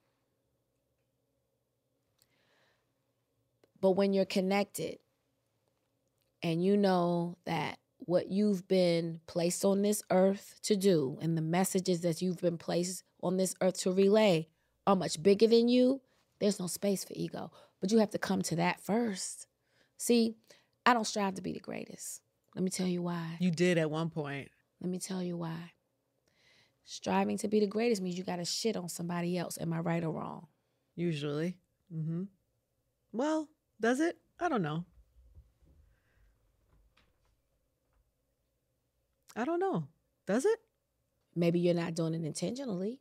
But when you're connected and you know that what you've been placed on this earth to do and the messages that you've been placed on this earth to relay are much bigger than you, there's no space for ego. But you have to come to that first. See, I don't strive to be the greatest. Let me tell you why. You did at one point. Let me tell you why. Striving to be the greatest means you got to shit on somebody else. Am I right or wrong? Usually. Mm-hmm. Well, does it? I don't know. I don't know. Does it? Maybe you're not doing it intentionally.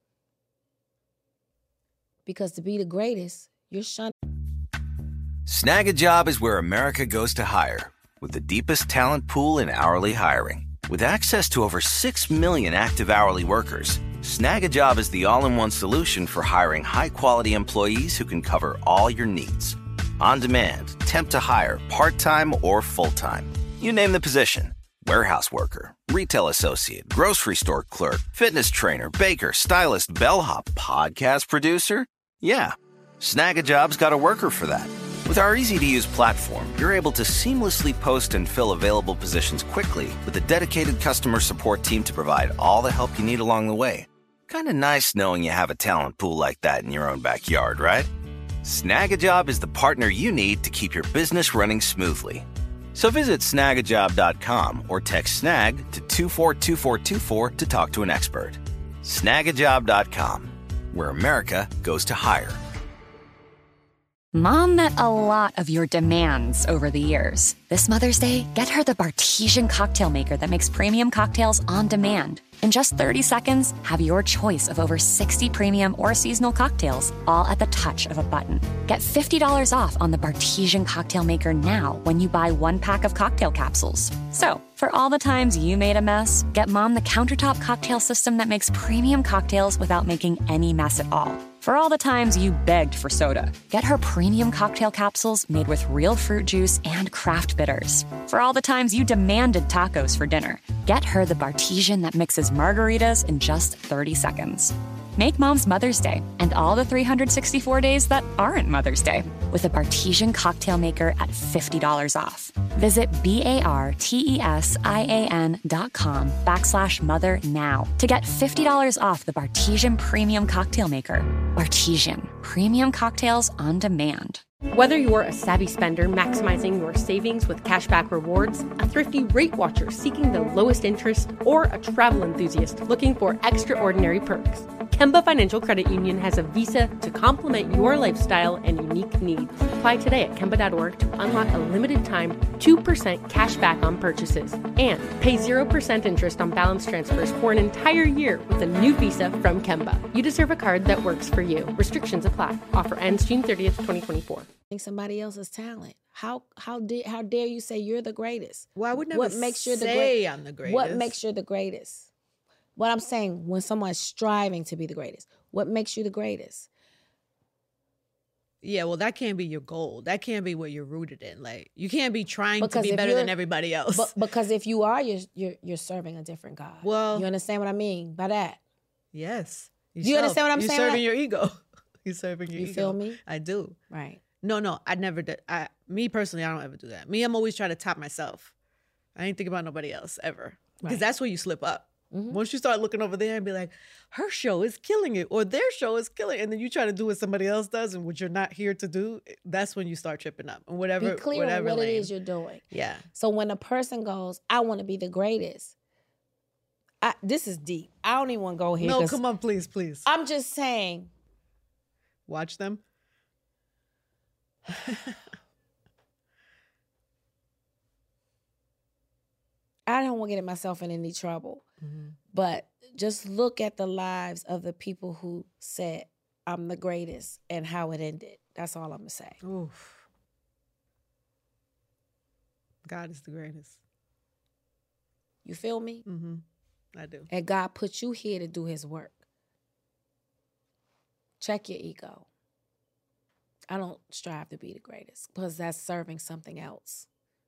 Because to be the greatest, you're shunning. Snag a Job is where America goes to hire, with the deepest talent pool in hourly hiring. With access to over 6 million active hourly workers, Snag a Job is the all-in-one solution for hiring high-quality employees who can cover all your needs. On demand, temp to hire, part-time or full-time. You name the position. Warehouse worker, retail associate, grocery store clerk, fitness trainer, baker, stylist, bellhop, podcast producer. Yeah, Snag a Job's got a worker for that. With our easy-to-use platform, you're able to seamlessly post and fill available positions quickly with a dedicated customer support team to provide all the help you need along the way. Kind of nice knowing you have a talent pool like that in your own backyard, right? Snag a Job is the partner you need to keep your business running smoothly. So visit snagajob.com or text snag to 242424 to talk to an expert. Snagajob.com, where America goes to hire. Mom met a lot of your demands over the years. This Mother's Day, get her the Bartesian cocktail maker that makes premium cocktails on demand. In just 30 seconds, have your choice of over 60 premium or seasonal cocktails, all at the touch of a button. Get $50 off on the Bartesian cocktail maker now when you buy 1 pack of cocktail capsules. So, for all the times you made a mess, get Mom the countertop cocktail system that makes premium cocktails without making any mess at all. For all the times you begged for soda, get her premium cocktail capsules made with real fruit juice and craft bitters. For all the times you demanded tacos for dinner, get her the Bartesian that mixes margaritas in just 30 seconds. Make Mom's Mother's Day and all the 364 days that aren't Mother's Day with a Bartesian cocktail maker at $50 off. Visit BARTESIAN.com/mother now to get $50 off the Bartesian Premium Cocktail Maker. Bartesian, premium cocktails on demand. Whether you're a savvy spender maximizing your savings with cashback rewards, a thrifty rate watcher seeking the lowest interest, or a travel enthusiast looking for extraordinary perks, Kemba Financial Credit Union has a visa to complement your lifestyle and unique needs. Apply today at Kemba.org to unlock a limited time 2% cash back on purchases and pay 0% interest on balance transfers for an entire year with a new visa from Kemba. You deserve a card that works for you. Restrictions apply. Offer ends June 30th, 2024. Somebody else's talent. How dare you say you're the greatest? Well, I would never say I'm the greatest. What makes you the greatest? What I'm saying, when someone's striving to be the greatest, what makes you the greatest? Yeah, well, that can't be your goal. That can't be what you're rooted in. Like, you can't be trying to be if better than everybody else. Because if you are, you're serving a different God. Well, you understand what I mean by that? Yes. Do you understand what I'm saying? You're serving your ego. You're serving your ego. You feel me? I do. Right. No, I never did. Me personally, I don't ever do that. I'm always trying to top myself. I ain't think about nobody else ever. Because that's where you slip up. Mm-hmm. Once you start looking over there and be like, her show is killing it, or their show is killing it, and then you try to do what somebody else does and what you're not here to do, that's when you start tripping up. And whatever, be clear on what it is you're doing. Yeah. So when a person goes, I want to be the greatest, this is deep. I don't even want to go here. No, come on, please. I'm just saying. Watch them. I don't want to get myself in any trouble. Mm-hmm. But just look at the lives of the people who said, I'm the greatest, and how it ended. That's all I'm going to say. Oof. God is the greatest. You feel me? Mm-hmm. I do. And God put you here to do his work. Check your ego. I don't strive to be the greatest because that's serving something else.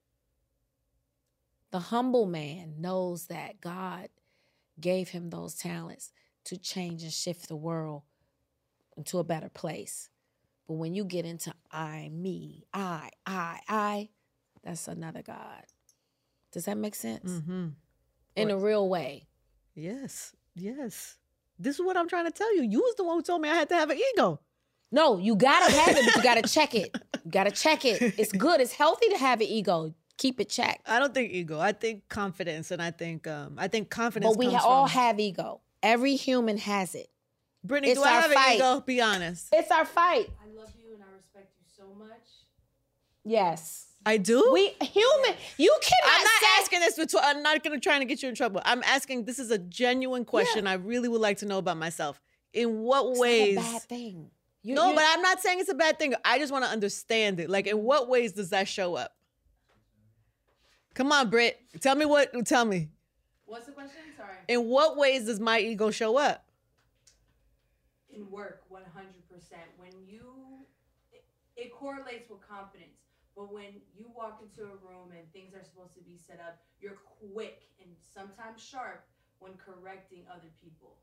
The humble man knows that God gave him those talents to change and shift the world into a better place. But when you get into I, me, I, that's another God. Does that make sense? Mm-hmm. In a real way. Yes. This is what I'm trying to tell you. You was the one who told me I had to have an ego. No, you gotta have it, but you gotta check it. You gotta check it. It's good. It's healthy to have an ego. Keep it checked. I don't think ego. I think confidence, and I think confidence. But we all have ego. Every human has it. Brittany, do I have an ego? Be honest. It's our fight. I love you and I respect you so much. Yes. I do? We human. You cannot I'm not asking this. I'm not going to try to get you in trouble. I'm asking, this is a genuine question. I really would like to know about myself. In what ways? It's not a bad thing. But I'm not saying it's a bad thing. I just want to understand it. Like, in what ways does that show up? Come on, Britt. Tell me. What's the question? Sorry. In what ways does my ego show up? In work, 100%. When it correlates with confidence. But when you walk into a room and things are supposed to be set up, you're quick and sometimes sharp when correcting other people.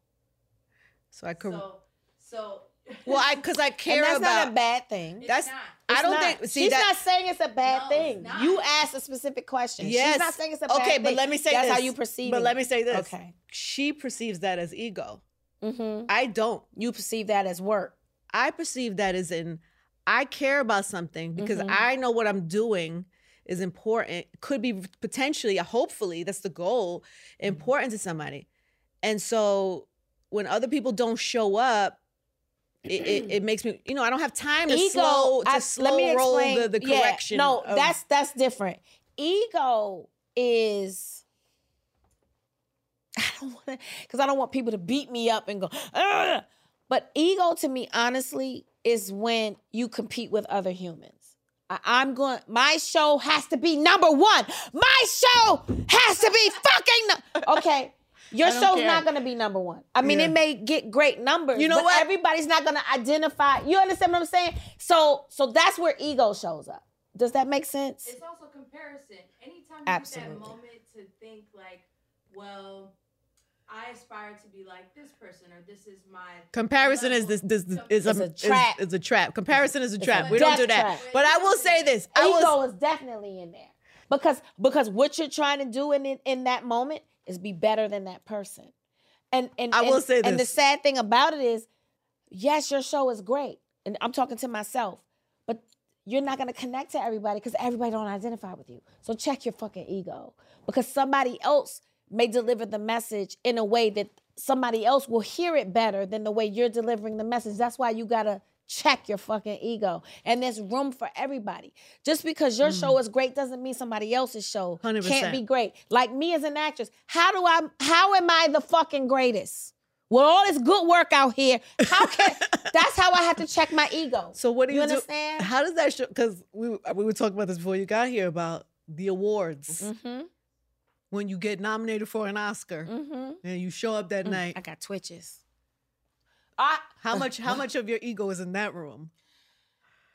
Because I care and that's about. not a bad thing. That's not. I don't think. See, she's not saying it's a bad thing. It's You asked a specific question. Yes. She's not saying it's a bad thing. Okay, but let me say that's this. how you perceive it. But let me say this. Okay. She perceives that as ego. Mm-hmm. I don't. You perceive that as work. I perceive that as I care about something because I know what I'm doing is important. Could be potentially, hopefully, that's the goal, important to somebody. And so when other people don't show up, it makes me, I don't have time to slow roll the correction. No, that's different. Ego is, I don't want people to beat me up and go, ugh. But ego to me, honestly, is when you compete with other humans. My show has to be number one. My show has to be fucking, okay. Your show's not going to be number one. I mean, it may get great numbers. You know but what? Everybody's not going to identify. You understand what I'm saying? So that's where ego shows up. Does that make sense? It's also comparison. Anytime you Absolutely. have that moment to think like, well, I aspire to be like this person, or this is my comparison level. is a trap. It's a trap. Comparison is a trap. We don't do that. Trap. But I will say this. Ego is definitely in there. Because what you're trying to do in that moment is be better than that person. And I will say this. And the sad thing about it is, yes, your show is great. And I'm talking to myself. But you're not going to connect to everybody because everybody don't identify with you. So check your fucking ego. Because somebody else may deliver the message in a way that somebody else will hear it better than the way you're delivering the message. That's why you got to check your fucking ego. And there's room for everybody. Just because your show is great doesn't mean somebody else's show 100%. can't be great. Like me as an actress, how am I the fucking greatest? With all this good work out here, that's how I have to check my ego. So what do you understand? How does that show? Because we were talking about this before you got here about the awards. Mm-hmm. When you get nominated for an Oscar and you show up that night. I got twitches. How much of your ego is in that room?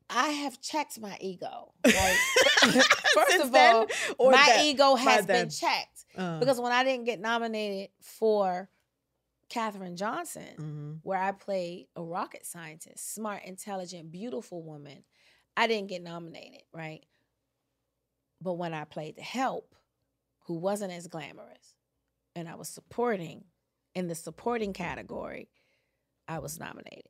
I have checked my ego. Like, first of all, my ego has been checked. Because when I didn't get nominated for Katherine Johnson, where I played a rocket scientist, smart, intelligent, beautiful woman, I didn't get nominated, right? But when I played The Help, who wasn't as glamorous, and I was supporting, in the supporting category, I was nominated.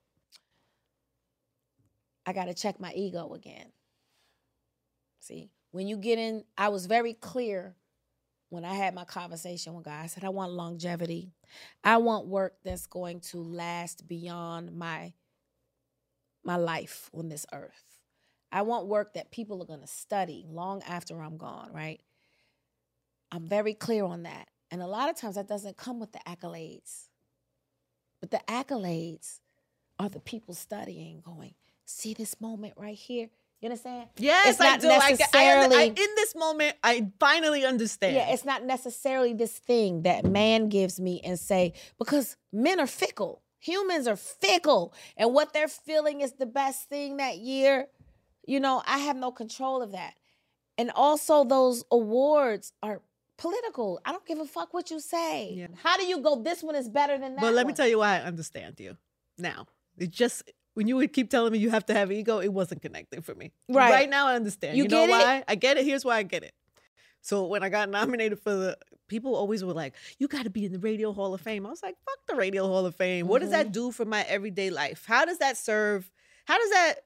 I got to check my ego again. See, when you get in, I was very clear when I had my conversation with God. I said, I want longevity. I want work that's going to last beyond my life on this earth. I want work that people are going to study long after I'm gone, right? I'm very clear on that. And a lot of times that doesn't come with the accolades. But the accolades are the people studying, going, see this moment right here? You understand? Yes, it's not I do. Necessarily, in this moment, I finally understand. Yeah, it's not necessarily this thing that man gives me and say, because men are fickle. Humans are fickle. And what they're feeling is the best thing that year. You know, I have no control of that. And also those awards are political. I don't give a fuck what you say. Yeah. How do you go, this one is better than that But let me one? tell you why I understand you. Now, it just, when you would keep telling me you have to have ego, it wasn't connecting for me. Right. Right now, I understand. You know why? I get it. Here's why I get it. So when I got nominated for the, people always were like, you got to be in the Radio Hall of Fame. I was like, fuck the Radio Hall of Fame. What does that do for my everyday life? How does that serve? How does that?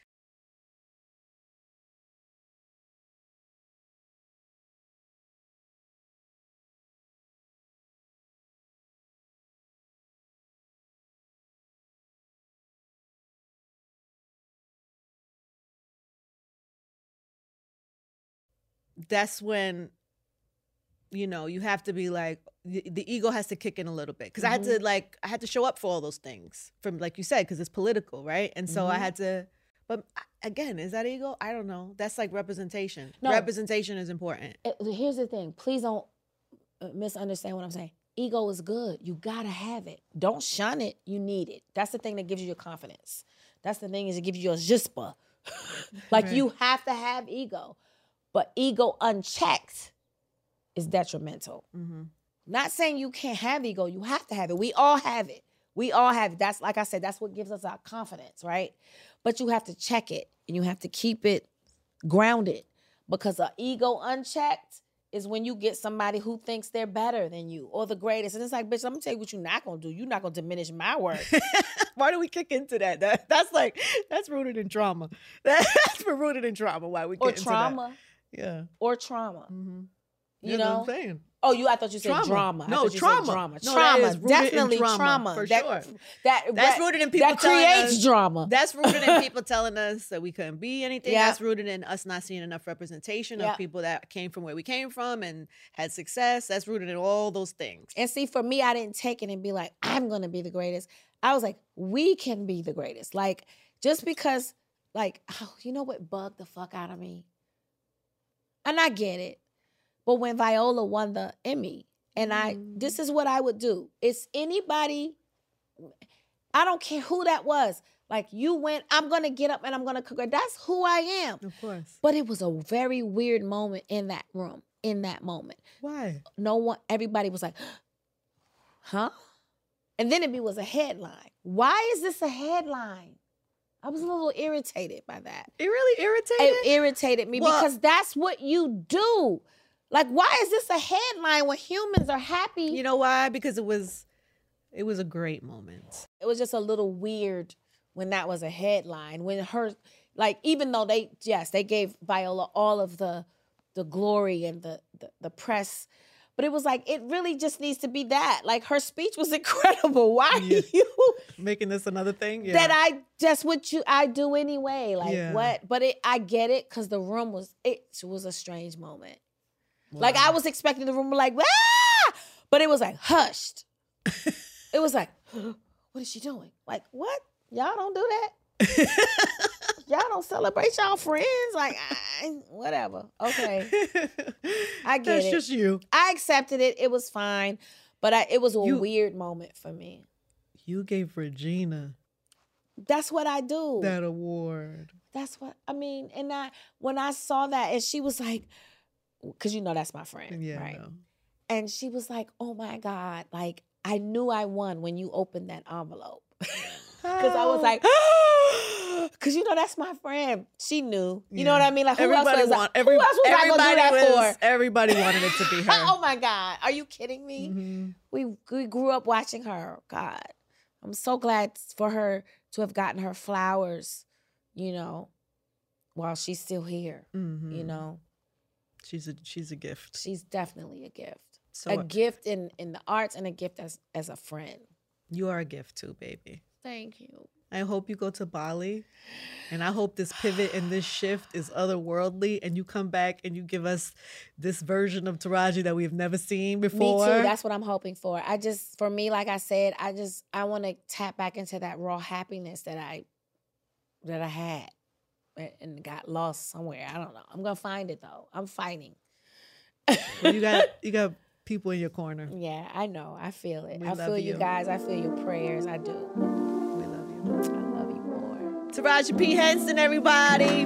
That's when, you know, you have to be like, the ego has to kick in a little bit. Because I had to show up for all those things, from, like you said, because it's political, right? And so I had to, but again, is that ego? I don't know. That's like representation. No. Representation is important. Here's the thing. Please don't misunderstand what I'm saying. Ego is good. You gotta have it. Don't shun it. You need it. That's the thing that gives you your confidence. That's the thing, is it gives you your zhispa. Like right. You have to have ego. But ego unchecked is detrimental. Not saying you can't have ego. You have to have it. We all have it. We all have it. That's, like I said, that's what gives us our confidence, right? But you have to check it, and you have to keep it grounded, because an ego unchecked is when you get somebody who thinks they're better than you or the greatest. And it's like, bitch, I'm going to tell you what you're not going to do. You're not going to diminish my work. Why do we kick into that? That's rooted in trauma. That's rooted in trauma. Why we get into trauma. That. Yeah. Or trauma. You know know? what I'm saying? Oh, I thought you said drama. No, trauma. No, trauma. Definitely trauma. For sure. That's rooted in people that creates drama. That's rooted in people telling us that we couldn't be anything. Yeah. That's rooted in us not seeing enough representation of people that came from where we came from and had success. That's rooted in all those things. And see, for me, I didn't take it and be like, I'm going to be the greatest. I was like, we can be the greatest. Like, just because, like, you know what bugged the fuck out of me? And I get it. But when Viola won the Emmy, and this is what I would do. It's anybody, I don't care who that was. Like, you went, I'm going to get up and I'm going to cook. That's who I am. Of course. But it was a very weird moment in that room, in that moment. Why? No one, everybody was like, huh? And then it was a headline. Why is this a headline? I was a little irritated by that. It really irritated? It irritated me because that's what you do. Like, why is this a headline when humans are happy? You know why? Because it was a great moment. It was just a little weird when that was a headline. When her, like, even though they gave Viola all of the glory and the press, but it was like, it really just needs to be that. Like, her speech was incredible. Why are you making this another thing? Yeah. That I do anyway. Like, what? But I get it, because the room was a strange moment. Wow. Like, I was expecting the room to be like, ah! But it was like hushed. It was like, what is she doing? Like, what? Y'all don't do that? Y'all don't celebrate y'all friends? Like, whatever. Okay. I get it. That's just you. I accepted it. It was fine. But it was a weird moment for me. You gave Regina. That's what I do. That award. That's what I mean. And when I saw that, and she was like, because you know that's my friend, right? No. And she was like, "Oh my God, like I knew I won when you opened that envelope." Because I was like, because you know that's my friend. She knew. You know what I mean? Like who else was I gonna do that for? Everybody wanted it to be her. Oh my God, are you kidding me? Mm-hmm. We grew up watching her. God, I'm so glad for her to have gotten her flowers. You know, while she's still here. Mm-hmm. You know, she's a gift. She's definitely a gift. So a gift in the arts and a gift as a friend. You are a gift too, baby. Thank you. I hope you go to Bali, and I hope this pivot and this shift is otherworldly, and you come back and you give us this version of Taraji that we've never seen before. Me too. That's what I'm hoping for. For me, like I said, I want to tap back into that raw happiness that I had and got lost somewhere. I don't know. I'm gonna find it though. I'm fighting. Well, you got people in your corner. Yeah, I know. I feel it. I feel you guys. I feel your prayers. I do. We love you. I love you more. Taraji P. Henson, everybody.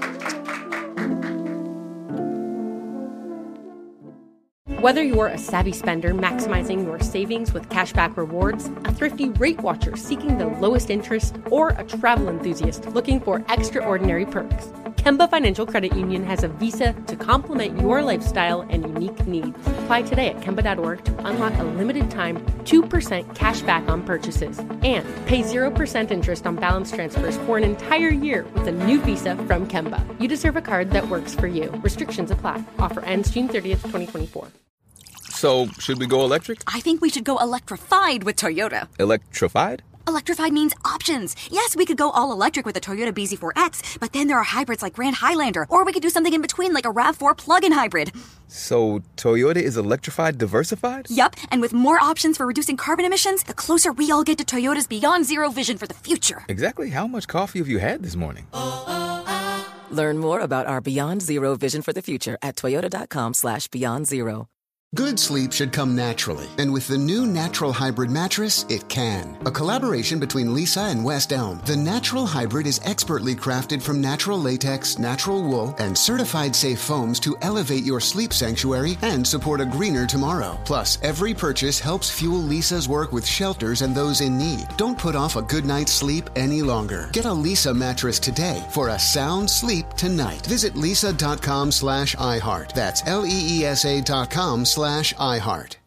Whether you're a savvy spender maximizing your savings with cashback rewards, a thrifty rate watcher seeking the lowest interest, or a travel enthusiast looking for extraordinary perks, Kemba Financial Credit Union has a visa to complement your lifestyle and unique needs. Apply today at Kemba.org to unlock a limited time 2% cash back on purchases and pay 0% interest on balance transfers for an entire year with a new visa from Kemba. You deserve a card that works for you. Restrictions apply. Offer ends June 30th, 2024. So, should we go electric? I think we should go electrified with Toyota. Electrified? Electrified means options. Yes, we could go all electric with the Toyota BZ4X, but then there are hybrids like Grand Highlander, or we could do something in between like a RAV4 plug-in hybrid. So, Toyota is electrified diversified? Yup, and with more options for reducing carbon emissions, the closer we all get to Toyota's Beyond Zero vision for the future. Exactly how much coffee have you had this morning? Learn more about our Beyond Zero vision for the future at toyota.com/Beyond Zero. Good sleep should come naturally, and with the new Natural Hybrid mattress, it can. A collaboration between Lisa and West Elm, the Natural Hybrid is expertly crafted from natural latex, natural wool, and certified safe foams to elevate your sleep sanctuary and support a greener tomorrow. Plus, every purchase helps fuel Lisa's work with shelters and those in need. Don't put off a good night's sleep any longer. Get a Lisa mattress today for a sound sleep tonight. Visit lisa.com/iHeart. That's LEESA.com/iHeart.